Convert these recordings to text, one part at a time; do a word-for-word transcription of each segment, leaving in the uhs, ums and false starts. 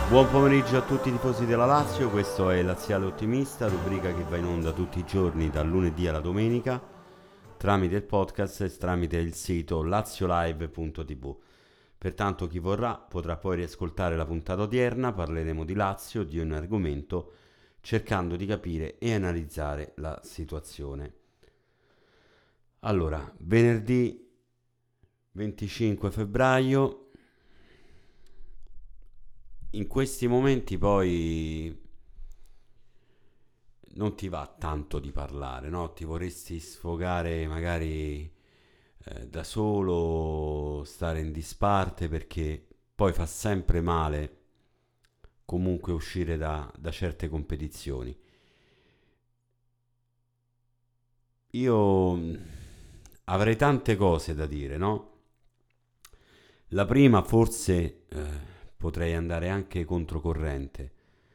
Buon pomeriggio a tutti i tifosi della Lazio, questo è Laziale Ottimista, rubrica che va in onda tutti i giorni dal lunedì alla domenica tramite il podcast e tramite il sito laziolive punto tv. Pertanto chi vorrà potrà poi riascoltare la puntata odierna, parleremo di Lazio, di un argomento, cercando di capire e analizzare la situazione. Allora, venerdì venticinque febbraio. In questi momenti poi non ti va tanto di parlare, no? Ti vorresti sfogare magari eh, da solo, stare in disparte, perché poi fa sempre male comunque uscire da, da certe competizioni. Io mh, avrei tante cose da dire, no? La prima forse eh, potrei andare anche controcorrente.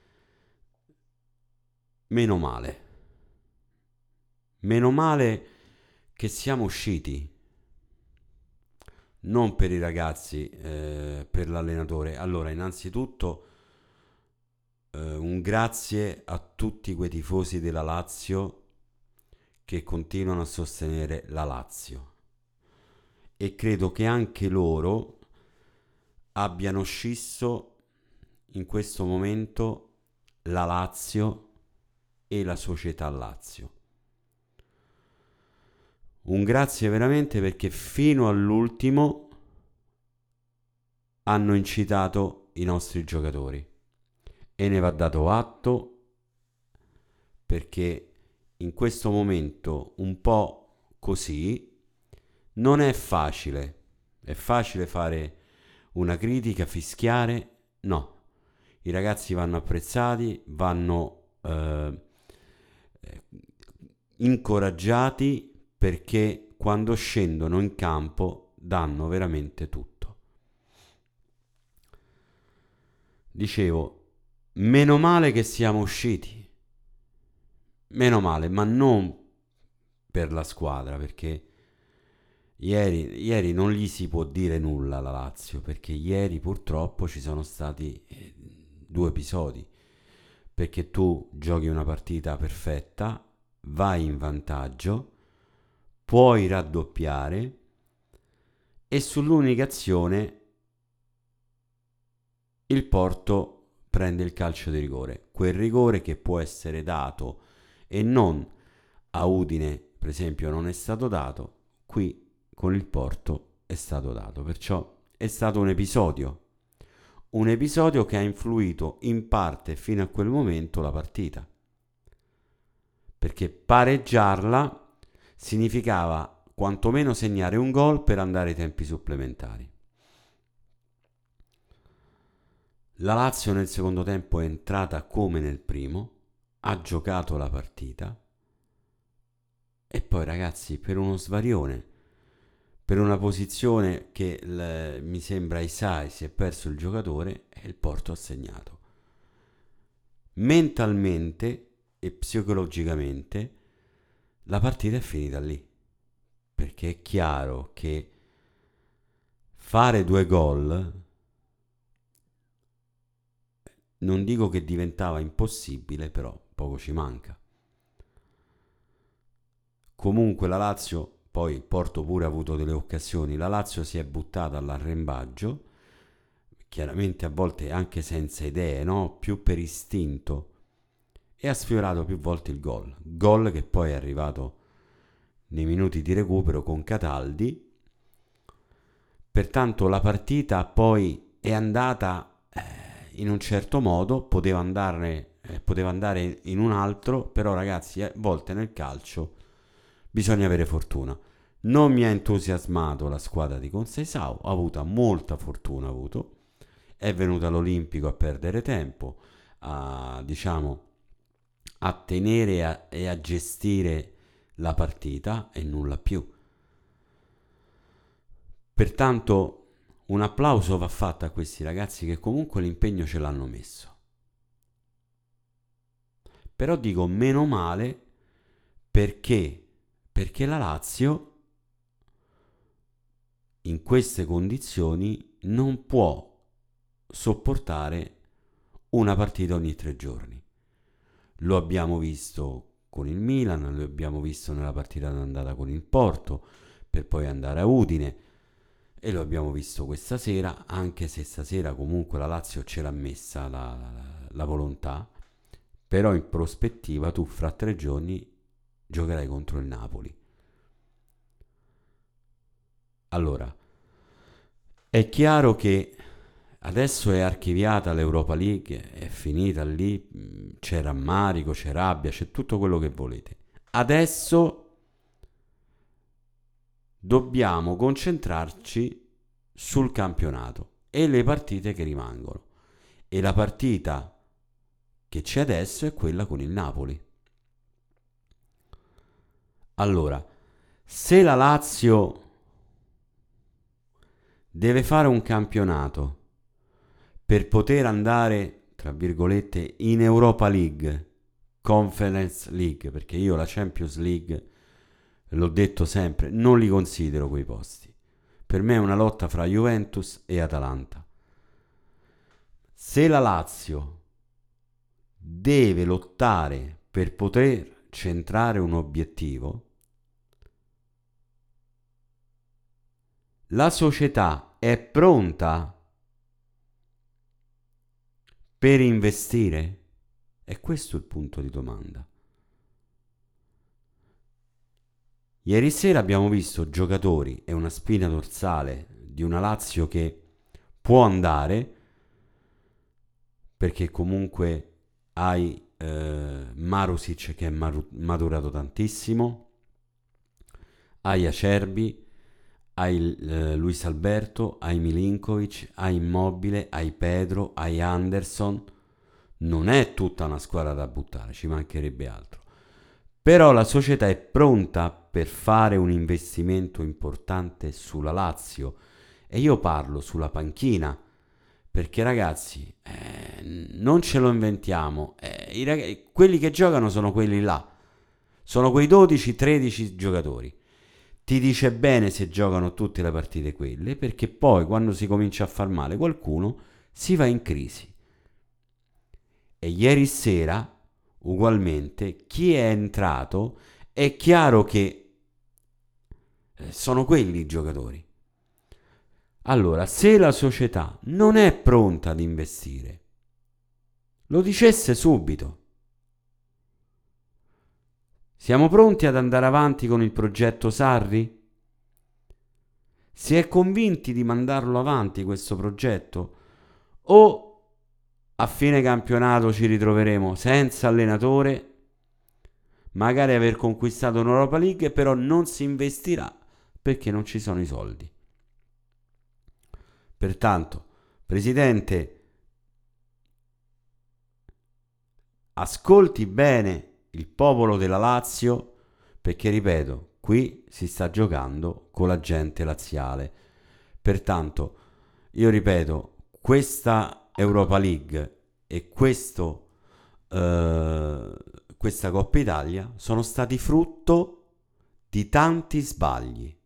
Meno male. Meno male che siamo usciti, non per i ragazzi, eh, per l'allenatore. Allora, innanzitutto eh, un grazie a tutti quei tifosi della Lazio che continuano a sostenere la Lazio, e credo che anche loro abbiano scisso in questo momento la Lazio e la società Lazio. Un grazie veramente, perché fino all'ultimo hanno incitato i nostri giocatori e ne va dato atto, perché in questo momento un po' così non è facile. È facile fare una critica, fischiare. No, i ragazzi vanno apprezzati, vanno eh, incoraggiati, perché quando scendono in campo danno veramente tutto. Dicevo, meno male che siamo usciti, meno male, ma non per la squadra, perché ieri, ieri non gli si può dire nulla alla Lazio, perché ieri purtroppo ci sono stati eh, due episodi, perché tu giochi una partita perfetta, vai in vantaggio, puoi raddoppiare e sull'unica azione il Porto prende il calcio di rigore, quel rigore che può essere dato e non a Udine, per esempio, non è stato dato, qui con il Porto è stato dato, perciò è stato un episodio, un episodio che ha influito in parte fino a quel momento la partita, perché pareggiarla significava quantomeno segnare un gol per andare ai tempi supplementari. La Lazio nel secondo tempo è entrata come nel primo, ha giocato la partita e poi, ragazzi, per uno svarione, per una posizione che l- mi sembra Isai si è perso il giocatore e il Porto ha segnato. Mentalmente e psicologicamente la partita è finita lì, perché è chiaro che fare due gol, non dico che diventava impossibile, però poco ci manca. Comunque la Lazio, poi il Porto pure ha avuto delle occasioni, la Lazio si è buttata all'arrembaggio, chiaramente a volte anche senza idee, no? Più per istinto, e ha sfiorato più volte il gol. Gol che poi è arrivato nei minuti di recupero con Cataldi. Pertanto la partita poi è andata eh, in un certo modo, poteva andare, eh, poteva andare in un altro, però ragazzi, a volte nel calcio bisogna avere fortuna. Non mi ha entusiasmato la squadra di Conceição, ha avuto molta fortuna, ha avuto. È venuta all'Olimpico a perdere tempo, a, diciamo, a tenere a, e a gestire la partita e nulla più. Pertanto un applauso va fatto a questi ragazzi che comunque l'impegno ce l'hanno messo. Però dico meno male, perché perché la Lazio in queste condizioni non può sopportare una partita ogni tre giorni. Lo abbiamo visto con il Milan, lo abbiamo visto nella partita d'andata con il Porto, per poi andare a Udine, e lo abbiamo visto questa sera, anche se stasera comunque la Lazio ce l'ha messa la, la, la volontà, però in prospettiva tu fra tre giorni giocherai contro il Napoli. Allora, è chiaro che adesso è archiviata l'Europa League, è finita lì, c'è rammarico, c'è rabbia, c'è tutto quello che volete. Adesso dobbiamo concentrarci sul campionato e le partite che rimangono. E la partita che c'è adesso è quella con il Napoli. Allora, se la Lazio deve fare un campionato per poter andare, tra virgolette, in Europa League, Conference League, perché io la Champions League, l'ho detto sempre, non li considero quei posti. Per me è una lotta fra Juventus e Atalanta. Se la Lazio deve lottare per poter centrare un obiettivo, la società è pronta per investire? È questo il punto di domanda. Ieri sera abbiamo visto giocatori e una spina dorsale di una Lazio che può andare, perché comunque hai eh, Marusic che è maru- maturato tantissimo, hai Acerbi, hai eh, Luis Alberto, hai Milinkovic, hai Immobile, hai Pedro, hai Anderson. Non è tutta una squadra da buttare, ci mancherebbe altro. Però la società è pronta per fare un investimento importante sulla Lazio, e io parlo sulla panchina, perché ragazzi, eh, non ce lo inventiamo, eh, i rag- quelli che giocano sono quelli là, sono quei dodici tredici giocatori. Ti dice bene se giocano tutte le partite quelle, perché poi quando si comincia a far male qualcuno si va in crisi. E ieri sera, ugualmente, chi è entrato, è chiaro che sono quelli i giocatori. Allora, se la società non è pronta ad investire, lo dicesse subito. Siamo pronti ad andare avanti con il progetto Sarri? Si è convinti di mandarlo avanti questo progetto? O a fine campionato ci ritroveremo senza allenatore, magari aver conquistato un'Europa League, però non si investirà perché non ci sono i soldi. Pertanto, Presidente, ascolti bene il popolo della Lazio, perché ripeto, qui si sta giocando con la gente laziale. Pertanto, io ripeto, questa Europa League e questo, eh, questa Coppa Italia sono stati frutto di tanti sbagli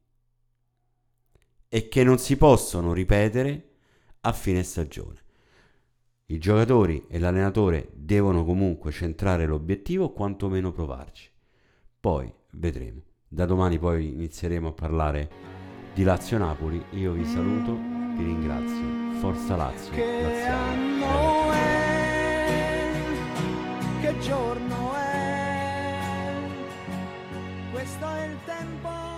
e che non si possono ripetere a fine stagione. I giocatori e l'allenatore devono comunque centrare l'obiettivo o quantomeno provarci. Poi vedremo. Da domani poi inizieremo a parlare di Lazio-Napoli. Io vi saluto, vi ringrazio. Forza Lazio, Laziale. Che giorno è? Questo è il tempo